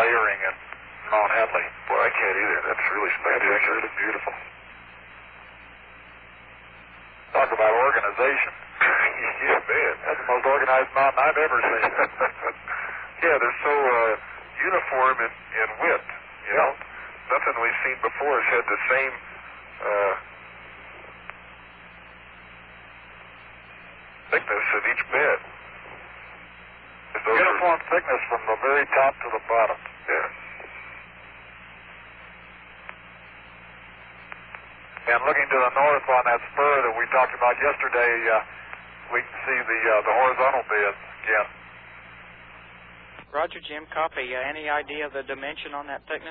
layering at Mount Hadley. Boy, I can't either. That's really spectacular. It's beautiful. Talk about organization. Yeah, man. That's the most organized mountain I've ever seen. Yeah, they're so uniform in width, you know. Nothing we've seen before has had the same thickness of each bed. Uniform thickness from the very top to the bottom. Yeah. And looking to the north on that spur that we talked about yesterday, we can see the horizontal beds again. Roger, Jim, copy. Any idea of the dimension on that thickness?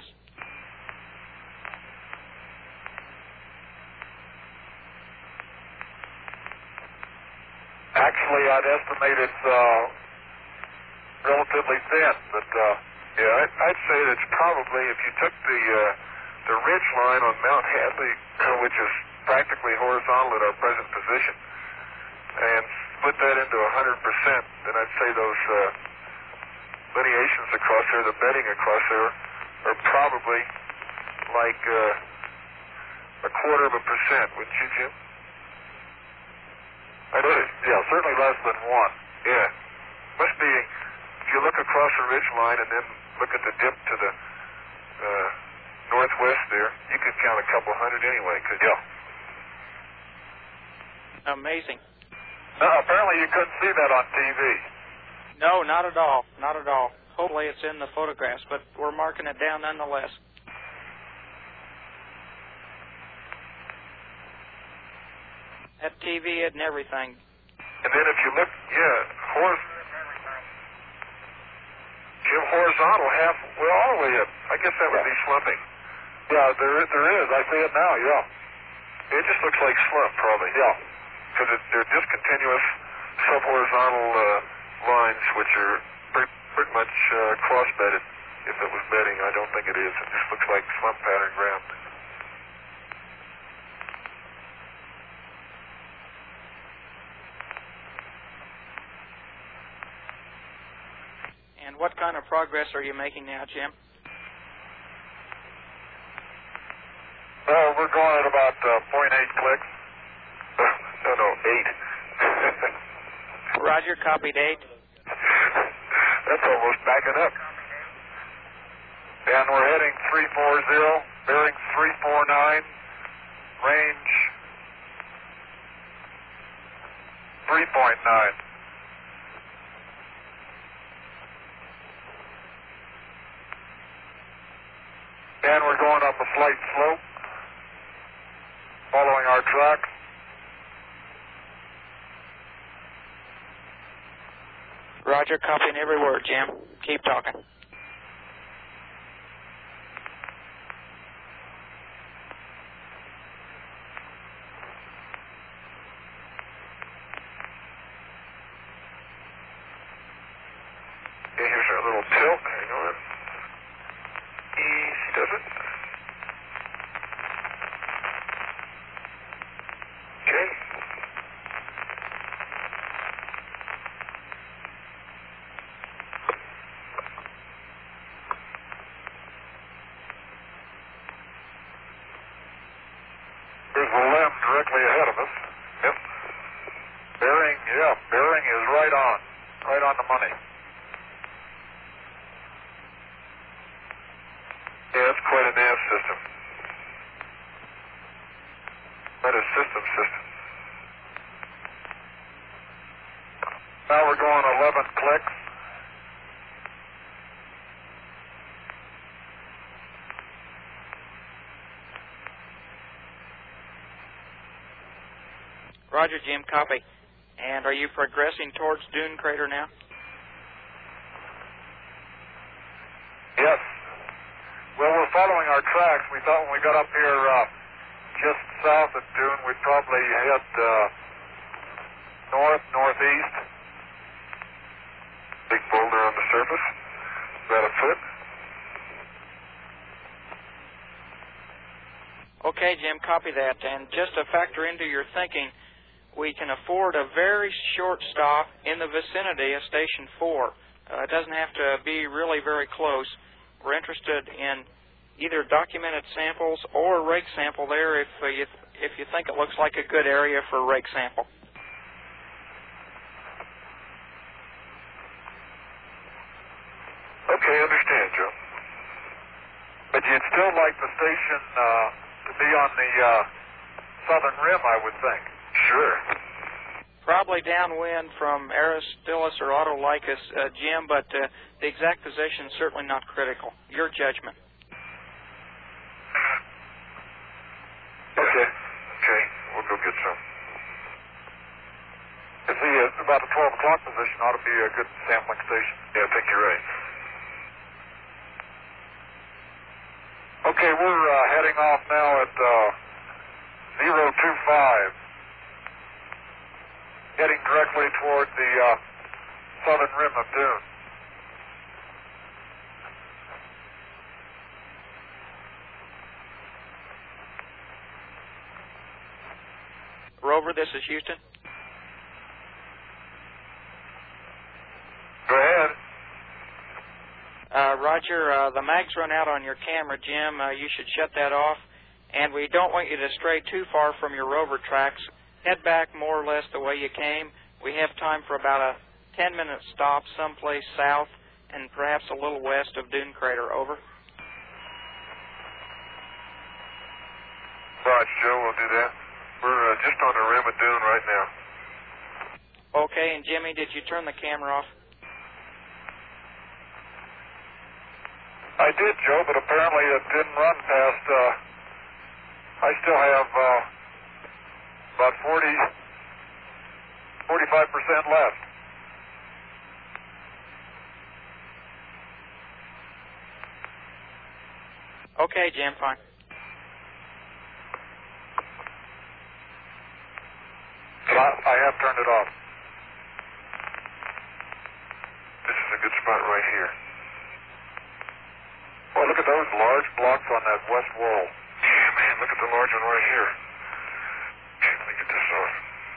Actually, I'd estimate it's relatively thin, but yeah, I'd say that's probably, if you took the ridge line on Mount Hadley, which is practically horizontal at our present position, and split that into 100%, then I'd say those lineations across there, the bedding across there, are probably like 1/4%, wouldn't you, Jim? Yeah, certainly less than one. Yeah. Must be, if you look across the ridge line and then look at the dip to the northwest there, you could count a couple hundred anyway, could you? Amazing. No, apparently you couldn't see that on TV. No, not at all. Not at all. Hopefully it's in the photographs, but we're marking it down nonetheless. That TV and everything. And then if you look, Jim, horizontal half, well, all the way up. I guess that would be slumping. Yeah, there is. I see it now, It just looks like slump, probably. Yeah. Because they're discontinuous subhorizontal lines, which are pretty much cross-bedded. If it was bedding, I don't think it is. It just looks like slump pattern ground. And what kind of progress are you making now, Jim? Well, we're going at about 0.8 clicks. No, 8. Roger, copied 8. That's almost backing up. And we're heading 340, bearing 349, range 3.9. And we're going up a slight slope, following our track. Roger, copying every word, Jim. Keep talking. Okay, here's our little tilt. Hang on. Easy does it. Okay. There's a limb directly ahead of us. Yep. Bearing is right on the money. Yeah, that's quite a nav system. Quite a system. Now we're going 11 clicks. Roger, Jim, copy. And are you progressing towards Dune Crater now? Yes. Well, we're following our tracks. We thought when we got up here just south of Dune, we'd probably head northeast. Big boulder on the surface. About a foot. Okay, Jim, copy that. And just to factor into your thinking, we can afford a very short stop in the vicinity of Station 4. It doesn't have to be really very close. We're interested in either documented samples or a rake sample there if you think it looks like a good area for a rake sample. Okay, understand, Joe. But you'd still like the station to be on the southern rim, I would think. Sure. Probably downwind from Aristillus or Autolycus, Jim, but the exact position is certainly not critical. Your judgment. Okay. Okay, we'll go get some. About the 12 o'clock position ought to be a good sampling station. Yeah, I think you're right. Okay, we're heading off now at 025. Heading directly toward the southern rim of Dune. Rover, this is Houston. Go ahead. Roger, the mag's run out on your camera, Jim. You should shut that off. And we don't want you to stray too far from your rover tracks. Head back more or less the way you came. We have time for about a 10-minute stop someplace south and perhaps a little west of Dune Crater. Over. Roger, Joe, we'll do that. We're just on the rim of Dune right now. Okay, and Jimmy, did you turn the camera off? I did, Joe, but apparently it didn't run past, I still have about 45% left. Okay, Jim, fine. I have turned it off. This is a good spot right here. Well, look at those large blocks on that west wall. Yeah, man, look at the large one right here. Okay, let me get this off.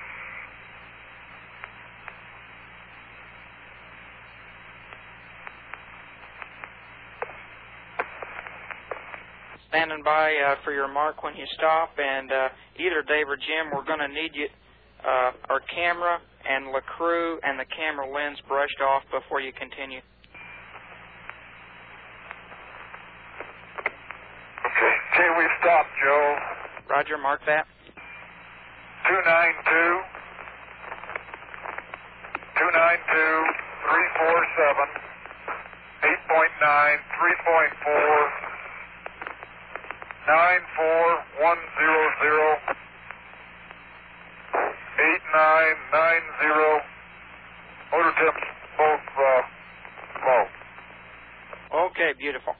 Standing by for your mark when you stop, and either Dave or Jim, we're going to need you, our camera and LaCrue and the camera lens brushed off before you continue. Okay, we've stopped, Joe. Roger, mark that. 292, 347, 8.9, 3.4, 94100, 8990. Motor temps both low. Okay, beautiful.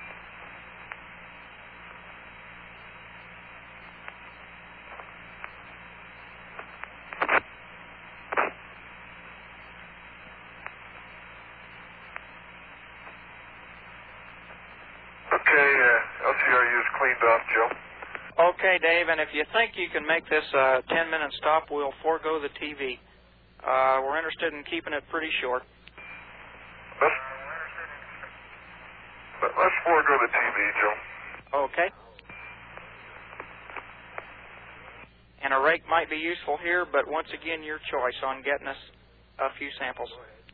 LCRU's cleaned off, Joe. Okay, Dave, and if you think you can make this a 10-minute stop, we'll forego the TV. We're interested in keeping it pretty short. Let's forego the TV, Joe. Okay. And a rake might be useful here, but once again, your choice on getting us a few samples.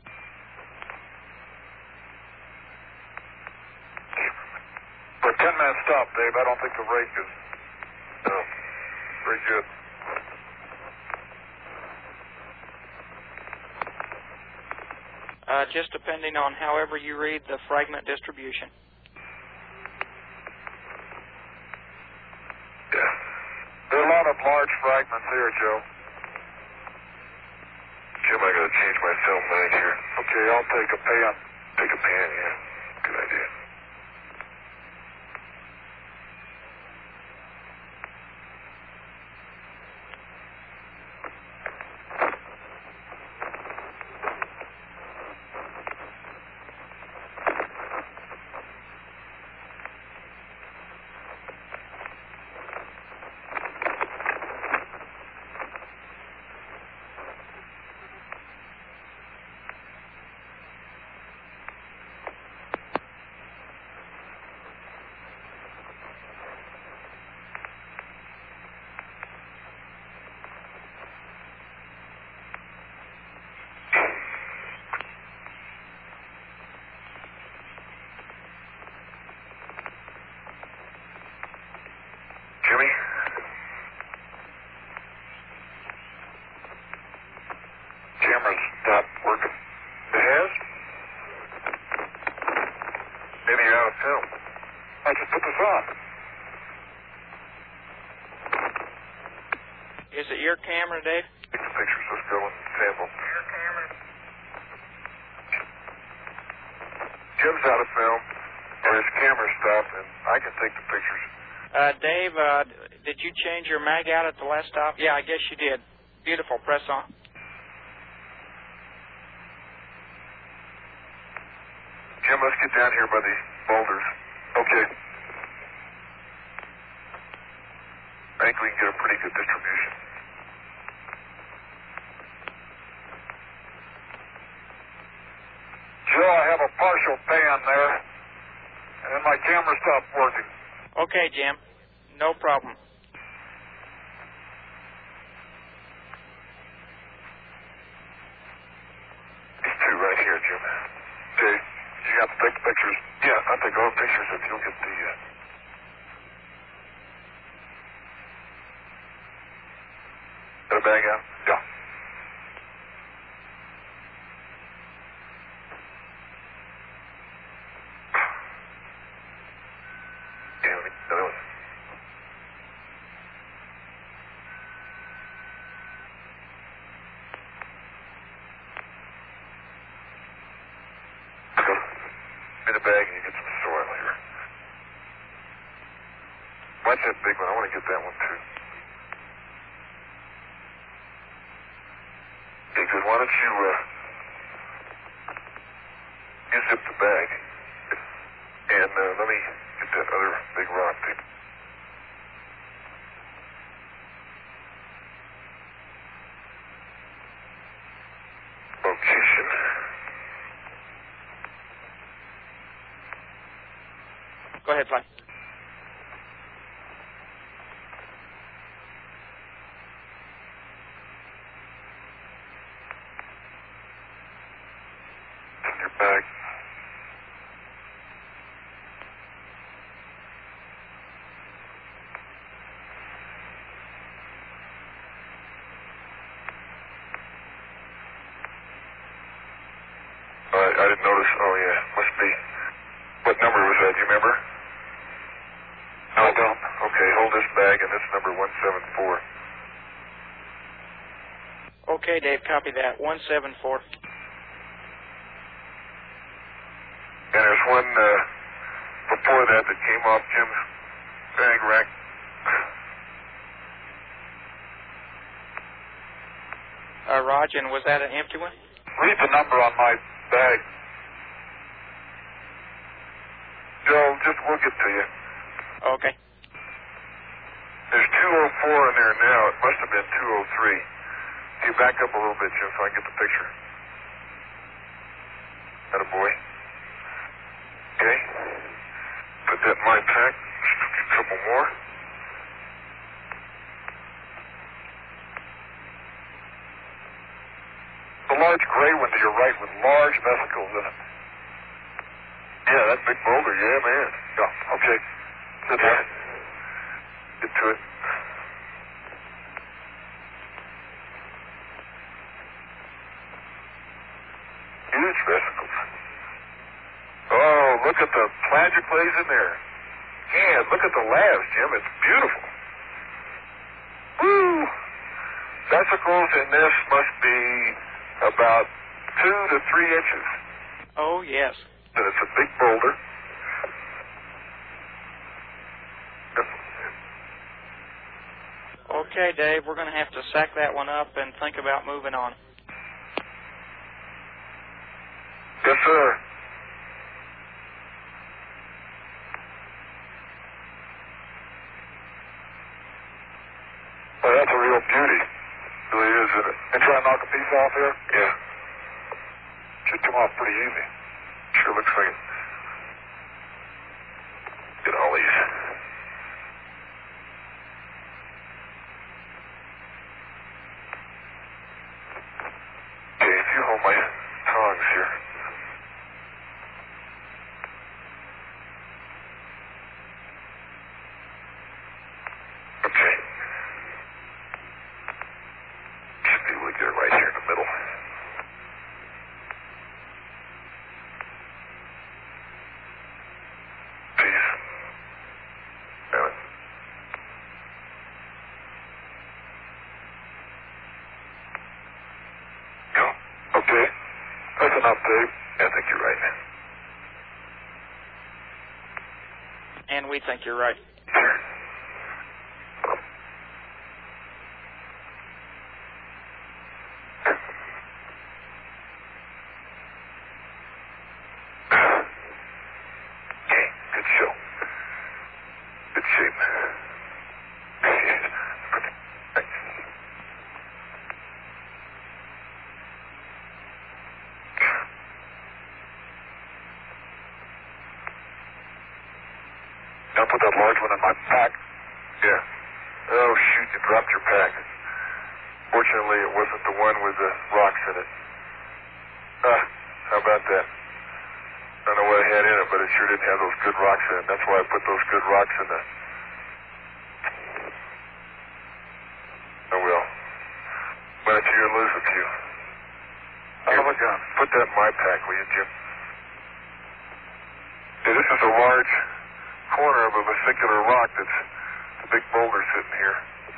For a 10-minute stop, Dave, I don't think the rake is very good. Just depending on however you read the fragment distribution. Yeah. There are a lot of large fragments here, Joe. Jim, I gotta change my film mag here. Okay, I'll take a pan. Take a pan, yeah. Good idea. Is it your camera, Dave? Take the pictures. Let's go and sample. Your camera. Jim's out of film, or his camera stopped, and I can take the pictures. Dave, did you change your mag out at the last stop? Yeah, I guess you did. Beautiful. Press on. Jim, let's get down here by these boulders. Okay. I think we can get a pretty good distribution. Joe, I have a partial pan there, and then my camera stopped working. Okay, Jim. No problem. These two right here, Jim. Okay, you have to take the pictures. Yeah, I'll take all the pictures if you'll get the... Got a bag out? Yeah. Yeah, let me get the other one. Let's go. In the bag and you get some soil here. Watch that big one. I want to get that one too. Okay, good. Why don't you zip the bag and let me get that other big rock thing. Location. Go ahead, Fly. In your bag. I didn't notice. Oh, yeah. Must be. What number was that? Do you remember? No, I don't. Okay, hold this bag, and this number 174. Okay, Dave, copy that. 174. And there's one before that came off Jim's bag rack. Raj, and was that an empty one? Read the number on my bag. Joe, we'll get to you. Okay. There's 204 in there now. It must have been 203. Can you back up a little bit, Jim, so I can get the picture? Attaboy. Okay. Put that in my pack. A couple more. The large gray one to your right with large vesicles in it. Yeah, that big boulder. Yeah, man. Yeah, okay. Sit down. Get to it. Huge vesicles. Oh, look at the plagioclase in there. Yeah, look at the lavs, Jim. It's beautiful. Woo! Vesicles in this must be about 2 to 3 inches. Oh, yes. And it's a big boulder. Okay, Dave, we're going to have to sack that one up and think about moving on. Yes, sir. Well, that's a real beauty. Really is, isn't it? And try to knock a piece off here? Yeah. Should come off pretty easy. Sure looks like it. Get all these. Okay, if you hold my tongs here. Okay. Should be able to get it right here in the middle. Please. Damn it. enough, Dave. I think you're right. And we think you're right. Okay, good show. Good shape. I'll put that large one in my pack. Yeah. Oh, shoot, you dropped your pack. Fortunately, it wasn't the one with the rocks in it. How about that? I don't know what I had in it, but it sure didn't have those good rocks in it. That's why I put those good rocks in there. Oh, well. Why don't you lose a few? Here, put that in my pack, will you, Jim? Yeah, this is a large corner of a vesicular rock that's a big boulder sitting here.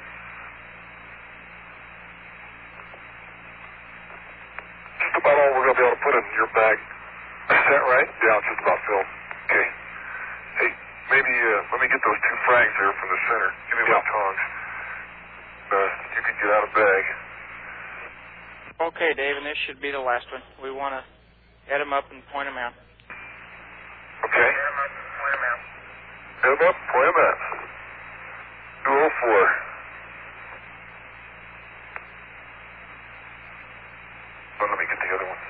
Just about all we're going to be able to put in your bag. Is that right? Yeah, it's just about filled. Okay. Hey, maybe let me get those 2 frags there from the center. Give me my tongs. You can get out of bag. Okay, Dave, and this should be the last one. We want to head them up and point them out. Okay. Head them up and point them out. Head them up and point them out. 204. Oh, let me get the other one.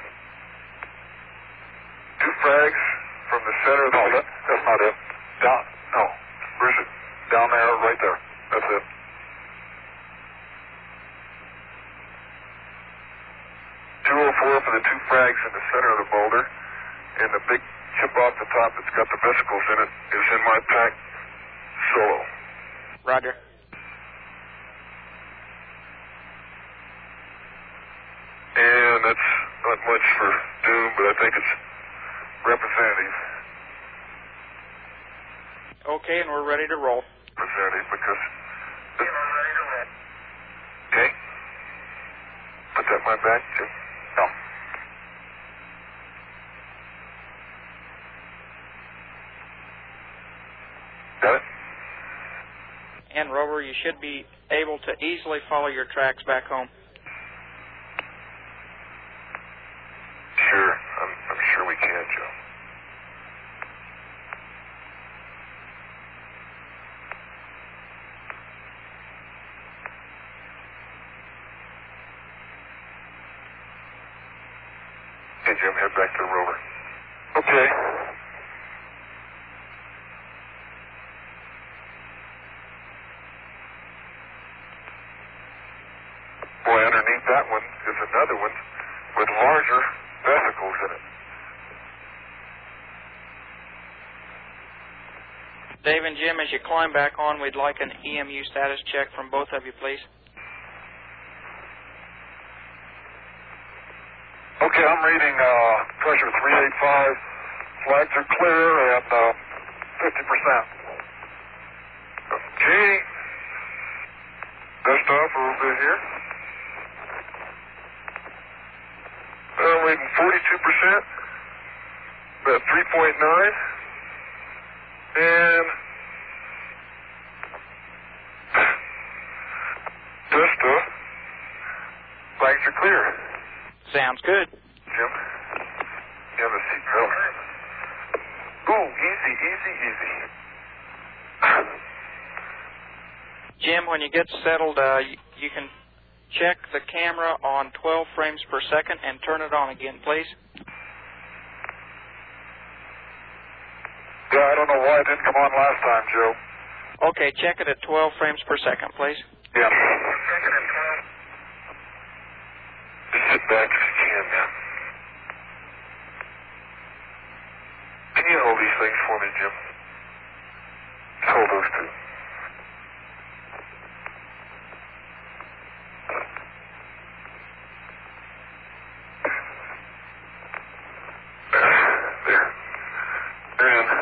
2 frags from the center of the... No, that's not it. Down. No. Where's it? Down there, right there. That's it. For the 2 frags in the center of the boulder, and the big chip off the top that's got the vesicles in it is in my pack solo. Roger. And that's not much for Doom, but I think it's representative. Okay, and we're ready to roll. Representative because... we're ready to roll. Okay. Put that in my bag, Jim. No. Got it? And Rover, you should be able to easily follow your tracks back home. Sure. I'm sure we can, Joe. Hey, Jim, head back to the rover. Okay. Boy, underneath that one is another one with larger vesicles in it. Dave and Jim, as you climb back on, we'd like an EMU status check from both of you, please. Okay, I'm reading pressure 385. Flags are clear at 50%. Okay. Dust off a little bit here. Reading 42%. About 3.9. And dust off. Flags are clear. Sounds good. Jim, you have a seatbelt. Ooh, easy. Jim, when you get settled, you can check the camera on 12 frames per second and turn it on again, please. Yeah, I don't know why it didn't come on last time, Joe. Okay, check it at 12 frames per second, please. Yeah. Just sit back if you can, man. Can you hold these things for me, Jim? Just hold those 2. There. They're in.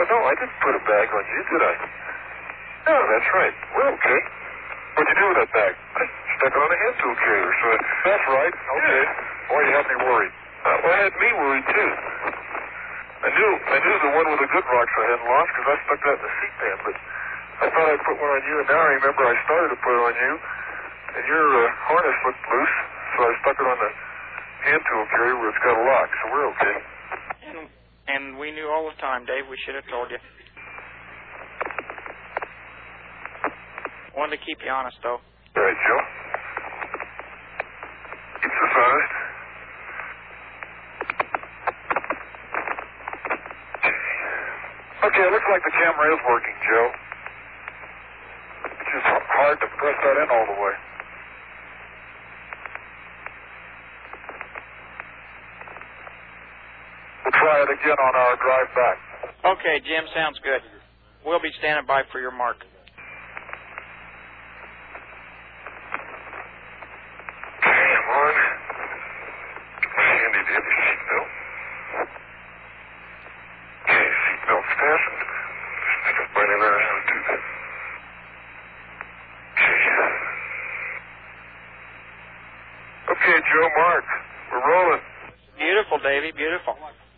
no, I didn't put a bag on you, did I? No, that's right. We're okay. What'd you do with that bag? I stuck it on a hand tool carrier, so That's right. Okay. Yeah. Boy, you had me worried. Well, it had me worried, too. I knew the one with the good rocks I hadn't lost because I stuck that in the seat pan, but I thought I'd put one on you, and now I remember I started to put it on you, and your harness looked loose, so I stuck it on the hand tool carrier where it's got a lock, so we're okay. And we knew all the time, Dave. We should have told you. Wanted to keep you honest, though. All right, Joe. Keeps us honest. Okay, it looks like the camera is working, Joe. It's just hard to press that in all the way. We'll try it again on our drive back. Okay, Jim, sounds good. We'll be standing by for your mark. Come on. Handy dandy seatbelt. Okay, seatbelt's fastened. Just think of finding out how to do that. Okay, Joe, Mark, we're rolling. Beautiful, Davey, beautiful.